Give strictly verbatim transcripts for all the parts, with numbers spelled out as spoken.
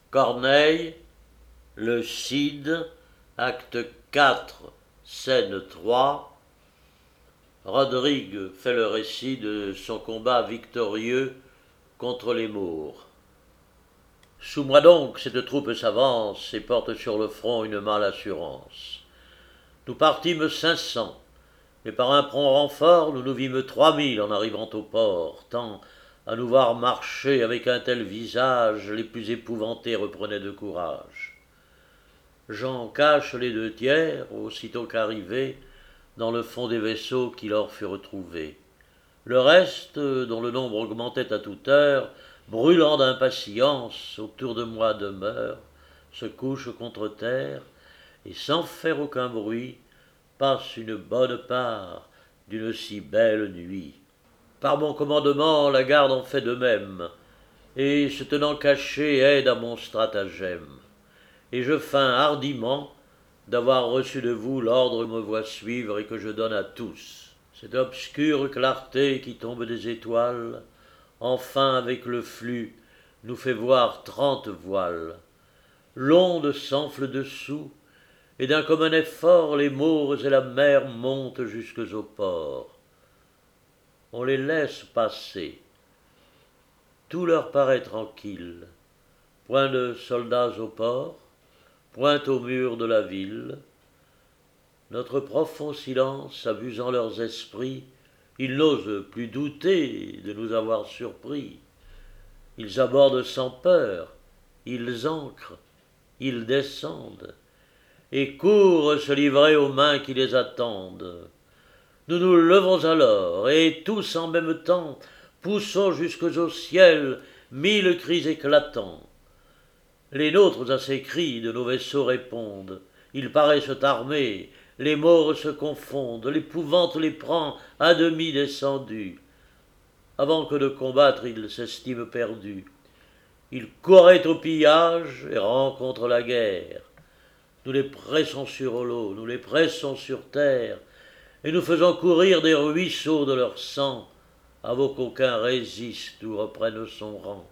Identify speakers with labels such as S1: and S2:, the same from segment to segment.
S1: Corneille, le Cid, acte quatre, scène trois. Rodrigue fait le récit de son combat victorieux contre les Maures. Sous moi donc, cette troupe s'avance et porte sur le front une mâle assurance. Nous partîmes cinq cents, et par un prompt renfort, nous nous vîmes trois mille en arrivant au port, tant, à nous voir marcher avec un tel visage, les plus épouvantés reprenaient de courage. Jean cache les deux tiers, aussitôt qu'arrivés, dans le fond des vaisseaux qui leur furent trouvés. Le reste, dont le nombre augmentait à toute heure, brûlant d'impatience, autour de moi demeure, se couche contre terre, et sans faire aucun bruit, passe une bonne part d'une si belle nuit. Par mon commandement, la garde en fait de même, et se tenant caché aide à mon stratagème. Et je feins hardiment d'avoir reçu de vous l'ordre que me voit suivre et que je donne à tous. Cette obscure clarté qui tombe des étoiles, enfin avec le flux, nous fait voir trente voiles. L'onde s'enfle dessous, et d'un commun effort, les Maures et la mer montent jusques au port. On les laisse passer. Tout leur paraît tranquille. Point de soldats au port, point au mur de la ville. Notre profond silence abusant leurs esprits, ils n'osent plus douter de nous avoir surpris. Ils abordent sans peur, ils ancrent, ils descendent, et courent se livrer aux mains qui les attendent. Nous nous levons alors, et tous en même temps, poussons jusqu'au ciel mille cris éclatants. Les nôtres à ces cris de nos vaisseaux répondent, ils paraissent armés, les Maures se confondent, l'épouvante les prend à demi descendus. Avant que de combattre, ils s'estiment perdus. Ils couraient au pillage et rencontrent la guerre. Nous les pressons sur l'eau, nous les pressons sur terre, et nous faisons courir des ruisseaux de leur sang, avant qu'aucun résiste ou reprenne son rang.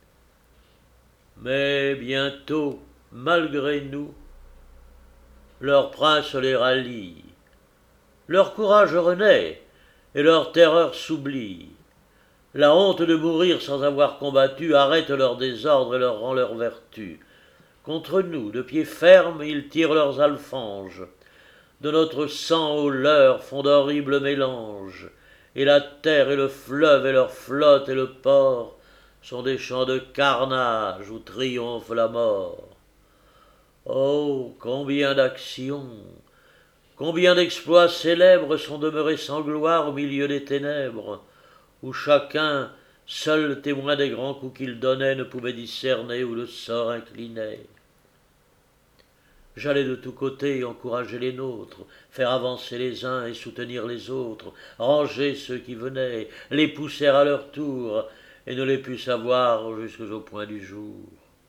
S1: Mais bientôt, malgré nous, leur prince les rallie. Leur courage renaît, et leur terreur s'oublie. La honte de mourir sans avoir combattu arrête leur désordre et leur rend leur vertu. Contre nous, de pied ferme, ils tirent leurs alfanges. De notre sang au leur font d'horribles mélanges, et la terre et le fleuve et leur flotte et le port sont des champs de carnage où triomphe la mort. Oh, combien d'actions, combien d'exploits célèbres sont demeurés sans gloire au milieu des ténèbres, où chacun, seul témoin des grands coups qu'il donnait, ne pouvait discerner où le sort inclinait. J'allais de tous côtés encourager les nôtres, faire avancer les uns et soutenir les autres, ranger ceux qui venaient, les pousser à leur tour, et ne les pus savoir jusqu'au point du jour.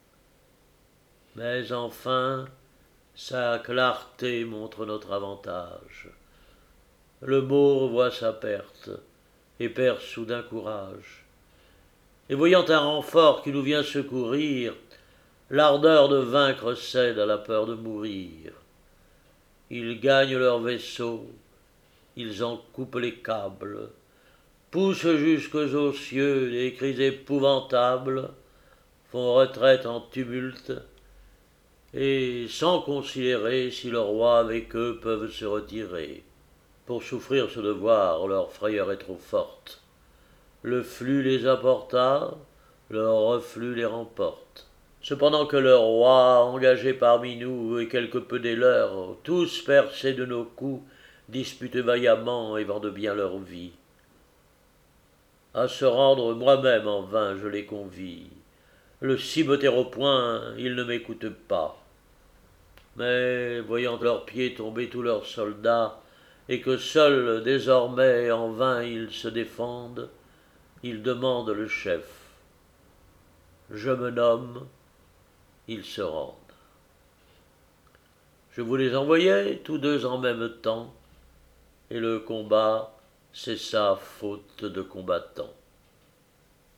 S1: Mais enfin, sa clarté montre notre avantage. Le Maure voit sa perte, et perd soudain courage. Et voyant un renfort qui nous vient secourir, l'ardeur de vaincre cède à la peur de mourir. Ils gagnent leur vaisseau, ils en coupent les câbles, poussent jusqu'aux cieux des cris épouvantables, font retraite en tumulte, et sans considérer si le roi avec eux peuvent se retirer. Pour souffrir ce devoir, leur frayeur est trop forte. Le flux les apporta, le reflux les remporte. Cependant que le roi, engagé parmi nous, et quelque peu des leurs, tous percés de nos coups, disputent vaillamment et vendent bien leur vie. À se rendre moi-même en vain, je les convie. Le cimeter au poing, ils ne m'écoutent pas. Mais, voyant leurs pieds tomber tous leurs soldats, et que seuls, désormais, en vain ils se défendent, ils demandent le chef. Je me nomme, ils se rendent. Je vous les envoyais, tous deux en même temps, et le combat cessa faute de combattants.